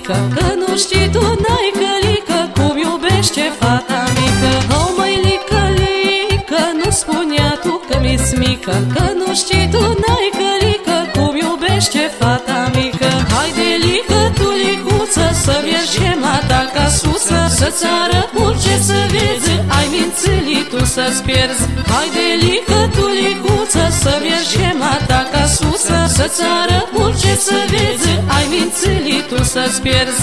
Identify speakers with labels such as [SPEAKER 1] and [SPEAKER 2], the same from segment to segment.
[SPEAKER 1] mică, că nu știi tu, n-ai călică, cum iubește fata mică. O, măi, lică, lică, nu spunea tu că mi-s mică, că nu știi tu, n-ai călică, cum iubește fata mică. Haide, lică, tu, licuță, să mergem la ta casusă, să-ți arăt mult ce să vezi, ai mințelit tu să-ți pierzi. Haide, lică, tu, licuță, să mergem la ta casusă, să-ți arăt mult ce să vezi, ai mințelit tu să-ți pierzi.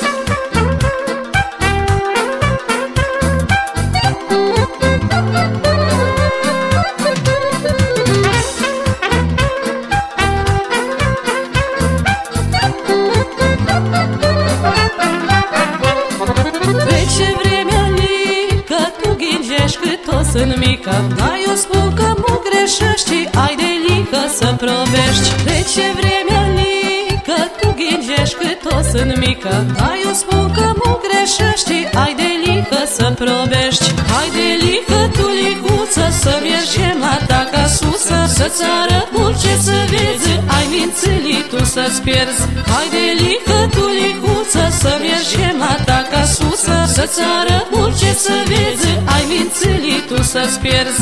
[SPEAKER 1] Sunt mică, dar eu spun că nu greșești, ai de lică să probești. Trece vremea lică, tu ghingești că tot sunt mică, dar eu spun că nu greșești, ai de lică să probești. Hai de lică, tu, licuță, să mergem la ta casusă, să-ți arăt mult ce să vezi, ai mințelit tu să-ți pierzi. Hai de lică, tu, licuță, să mergem la ta casusă, să-ți arăt mult ce să vezi, ai mințelit tu să-ți pierzi.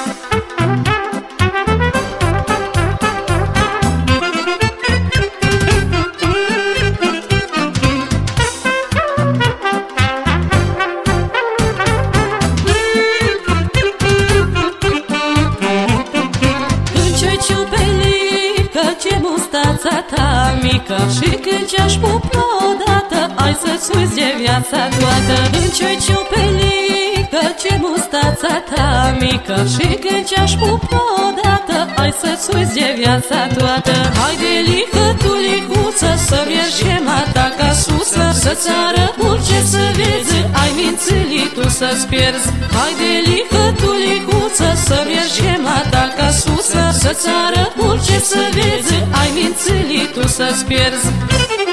[SPEAKER 1] Ce mustața ta mică, și când ce-aș pupa odată, ai să-ți uiți de viața toată. În ce ciupelică, ce mustața ta mică, și când ce-aș pupa odată, ai să-ți uiți de viața toată. Haide, lică, tu, licuță, să mergem la ta casusă, să-ți arăt mult ce să vezi, ai mințelit tu să-ți pierzi. Haide, lică, tu, licuță, să mergem la ta casusă, să-ți arăt mult ce să vezi, ai mințelit tu să-ți pierzi.